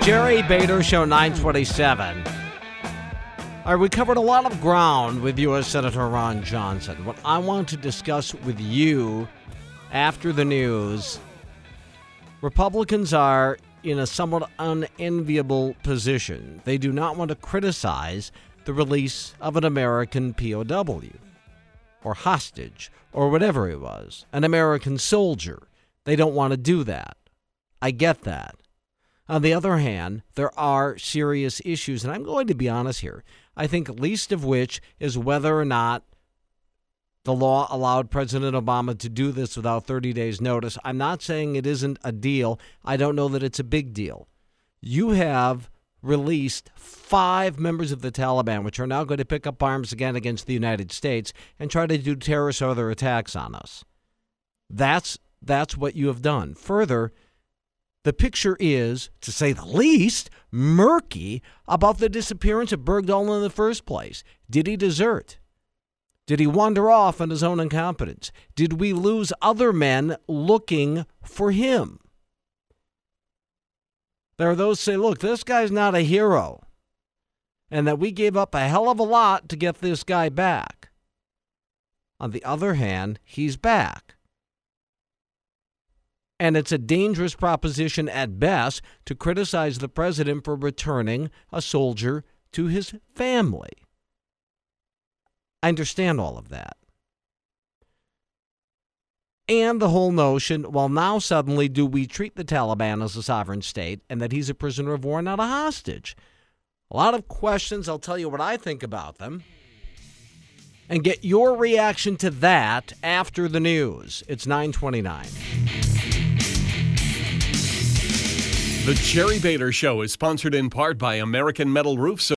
Jerry Bader Show 927. All right, we covered a lot of ground with U.S. Senator Ron Johnson. What I want to discuss with you after the news, Republicans are in a somewhat unenviable position. They do not want to criticize the release of an American POW or hostage or whatever it was, an American soldier. They don't want to do that. I get that. On the other hand, there are serious issues, and I'm going to be honest here. I think least of which is whether or not the law allowed President Obama to do this without 30 days' notice. I'm not saying it isn't a deal. I don't know that it's a big deal. You have released 5 members of the Taliban, which are now going to pick up arms again against the United States and try to do terrorist or other attacks on us. That's what you have done. Further, the picture is, to say the least, murky about the disappearance of Bergdahl in the first place. Did he desert? Did he wander off on his own incompetence? Did we lose other men looking for him? There are those who say, look, this guy's not a hero, and that we gave up a hell of a lot to get this guy back. On the other hand, he's back. And it's a dangerous proposition at best to criticize the president for returning a soldier to his family. I understand all of that. And the whole notion, well, now suddenly do we treat the Taliban as a sovereign state and that he's a prisoner of war, not a hostage? A lot of questions. I'll tell you what I think about them. And get your reaction to that after the news. It's 9:29. The Jerry Bader Show is sponsored in part by American Metal Roofs.